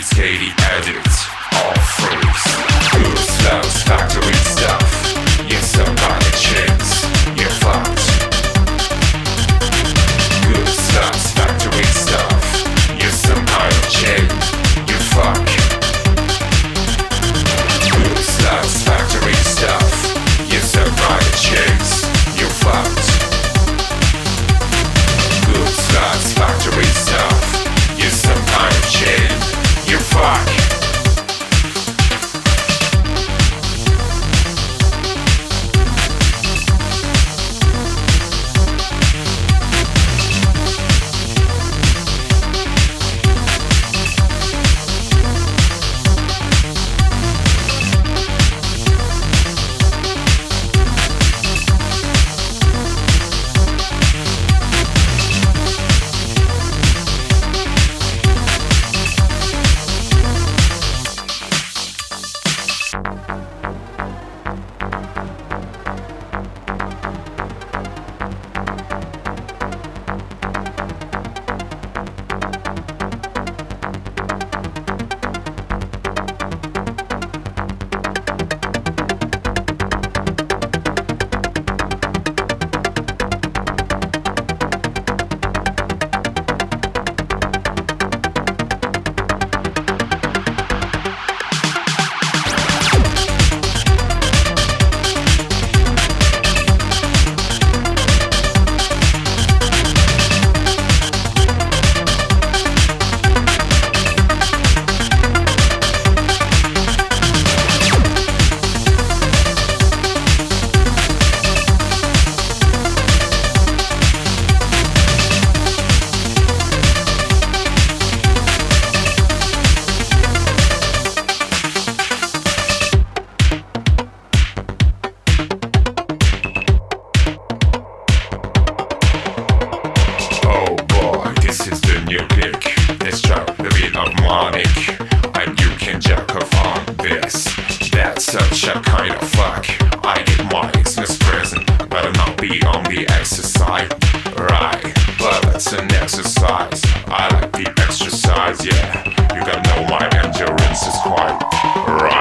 Katie edit, all freaks. Good slows, factory stuff. You're some kind of chicks, you're fucked. Good slows, factory stuff. You're some kind of chick, you fuck. Good slows, factory stuff. You're some kind of chicks, you fucked. Good slows, factory stuff. You're some kind of chick, you fuck. Such a kind of fuck. I get my business present, but I'm not be on the exercise. Right, but that's an exercise. I like the exercise, yeah. You gotta know my endurance is quite right.